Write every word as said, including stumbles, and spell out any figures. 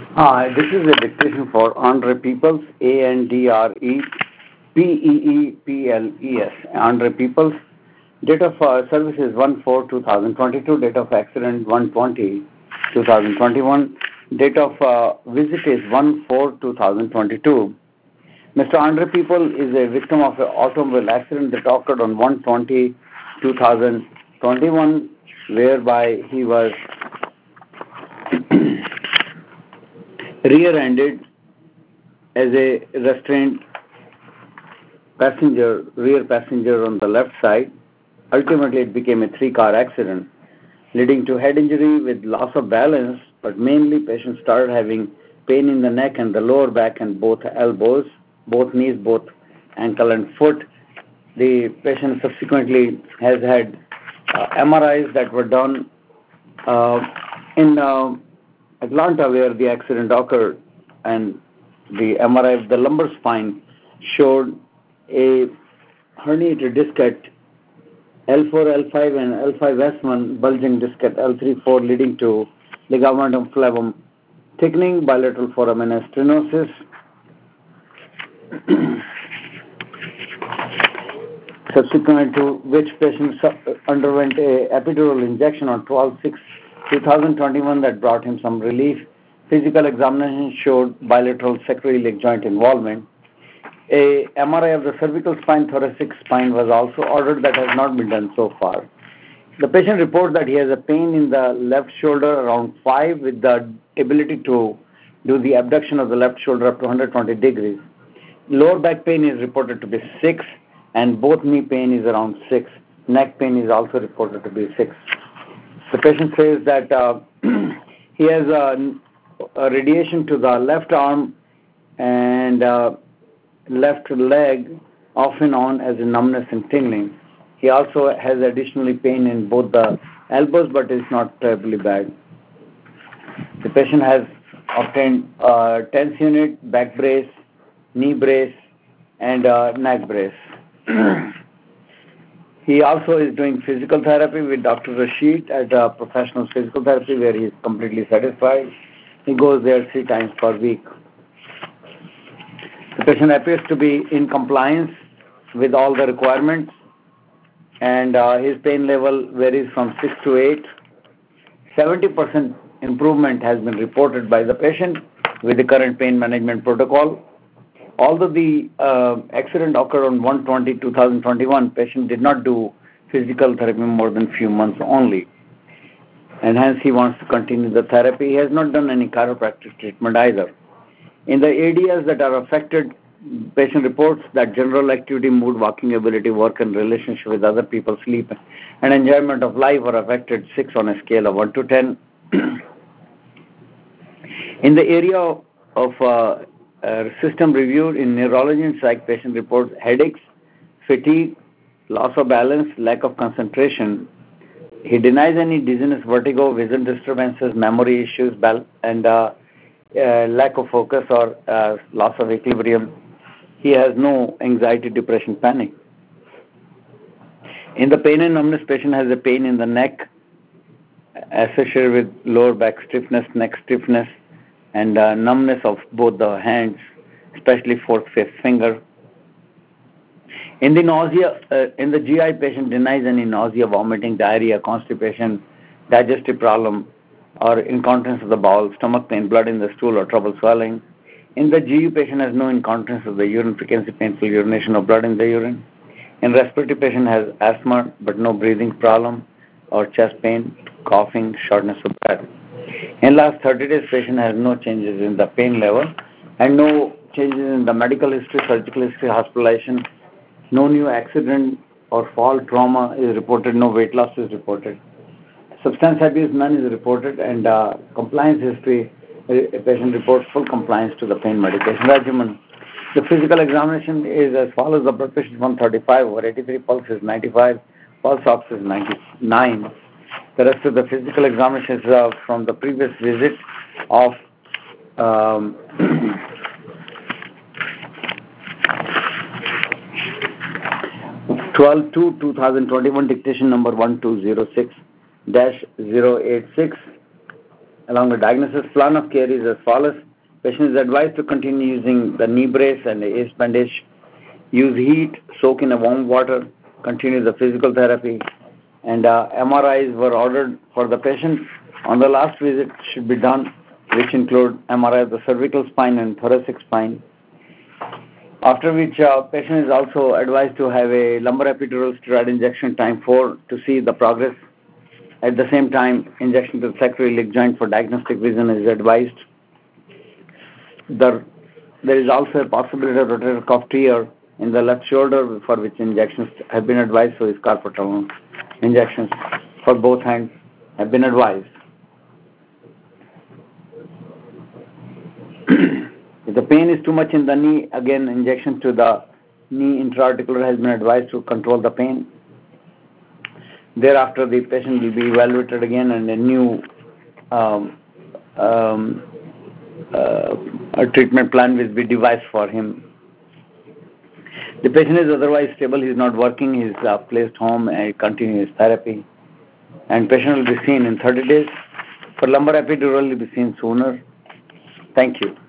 Uh, this is a dictation for Andre Peoples, A N D R E P E E P L E S. Andre Peoples. Date of uh, service is one four two thousand twenty-two. Date of accident one twenty two thousand twenty-one. Date of uh, visit is one four two thousand twenty-two. Mister Andre People is a victim of an automobile accident that occurred on one twenty two thousand twenty-one, whereby he was rear-ended as a restrained passenger, rear passenger on the left side. Ultimately, it became a three-car accident, leading to head injury with loss of balance, but mainly patient started having pain in the neck and the lower back and both elbows, both knees, both ankle and foot. The patient subsequently has had uh, M R Is that were done uh, in uh, Atlanta where the accident occurred, and the M R I of the lumbar spine showed a herniated disc at L four, L five and L five S one, bulging disc at L three four leading to ligamentum flavum thickening, bilateral foramen stenosis. Subsequent to which patient underwent a epidural injection on twelve six two thousand twenty-one that brought him some relief. Physical examination showed bilateral sacroiliac joint involvement. A M R I of the cervical spine, thoracic spine was also ordered that has not been done so far. The patient reports that he has a pain in the left shoulder around five with the ability to do the abduction of the left shoulder up to one hundred twenty degrees. Lower back pain is reported to be six and both knee pain is around six. Neck pain is also reported to be six. The patient says that uh, he has a, a radiation to the left arm and uh, left leg off and on as a numbness and tingling. He also has additionally pain in both the elbows, but it's not terribly bad. The patient has obtained a TENS unit, back brace, knee brace, and uh, neck brace. He also is doing physical therapy with Doctor Rashid at uh, Professional Physical Therapy, where he is completely satisfied. He goes there three times per week. The patient appears to be in compliance with all the requirements, and uh, his pain level varies from six to eight. seventy percent improvement has been reported by the patient with the current pain management protocol. Although the uh, accident occurred on one twenty two thousand twenty-one, patient did not do physical therapy more than few months only, and hence he wants to continue the therapy. He has not done any chiropractic treatment either. In the areas that are affected, patient reports that general activity, mood, walking ability, work and relationship with other people, sleep and enjoyment of life are affected six on a scale of one to ten. In the area of uh, uh, system reviewed in neurology and psych, patient reports headaches, fatigue, loss of balance, lack of concentration. He denies any dizziness, vertigo, vision disturbances, memory issues, and uh, uh, lack of focus or uh, loss of equilibrium. He has no anxiety, depression, panic. In the pain and numbness, patient has a pain in the neck associated with lower back stiffness, neck stiffness, and uh, numbness of both the hands, especially fourth, fifth finger. In the nausea, uh, in the G I, patient denies any nausea, vomiting, diarrhea, constipation, digestive problem, or incontinence of the bowel, stomach pain, blood in the stool, or trouble swallowing. In the G U, patient has no incontinence of the urine, frequency, painful urination, or blood in the urine. In respiratory, patient has asthma, but no breathing problem, or chest pain, coughing, shortness of breath. In last thirty days, patient has no changes in the pain level and no changes in the medical history, surgical history, hospitalization. No new accident or fall trauma is reported. No weight loss is reported. Substance abuse, none is reported. And uh, compliance history, a patient reports full compliance to the pain medication regimen. The physical examination is as follows. The blood pressure is one thirty-five over eighty-three, pulse is ninety-five, pulse ox is ninety-nine. The rest of the physical examination is uh, from the previous visit of um, twelve two two thousand twenty-one, dictation number one two zero six dash zero eight six, Along with diagnosis, plan of care is as follows. Patient is advised to continue using the knee brace and the ace bandage. Use heat, soak in a warm water, continue the physical therapy, and uh, M R Is were ordered for the patient. On the last visit should be done, which include M R I of the cervical spine and thoracic spine. After which, uh, patient is also advised to have a lumbar epidural steroid injection time four to see the progress. At the same time, injection to the sacroiliac joint for diagnostic vision is advised. The, there is also a possibility of rotator cuff tear in the left shoulder, for which injections have been advised, so is carpal injections for both hands have been advised. If the pain is too much in the knee, again injection to the knee intra-articular has been advised to control the pain. Thereafter, the patient will be evaluated again and a new um, um, uh, a treatment plan will be devised for him. The patient is otherwise stable, he is not working, he is uh, placed home and continue his therapy. And patient will be seen in thirty days. For lumbar epidural, he will be seen sooner. Thank you.